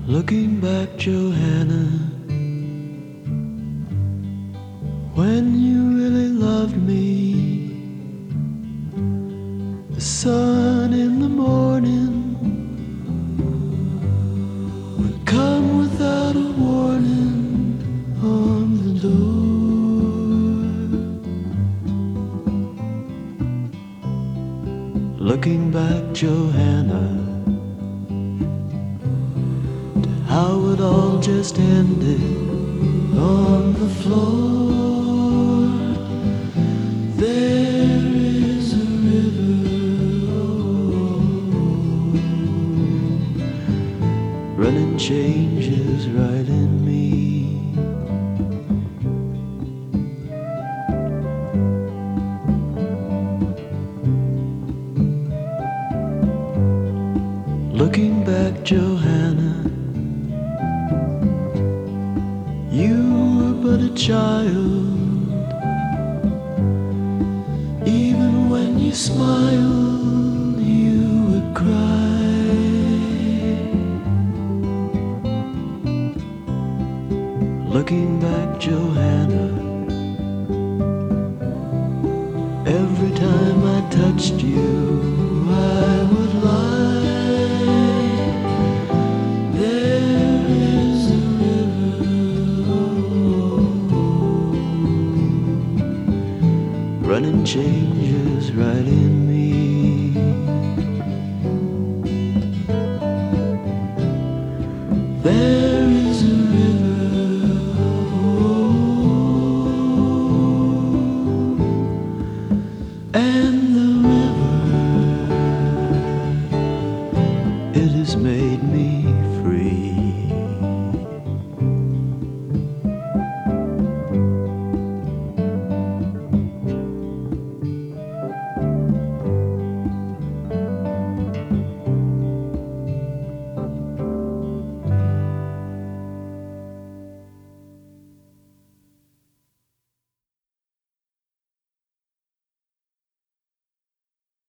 Looking back, Johanna, when you really loved me, the sun in the morning would come without a warning on the door. Looking back, Johanna, how it all just ended on the floor. There is a river, running changes right in me. Looking back, Johanna, you were but a child. Even when you smiled, you would cry. Looking back, Johanna, every time I touched you, I would lie. There is a running changes right in me. There is a river, and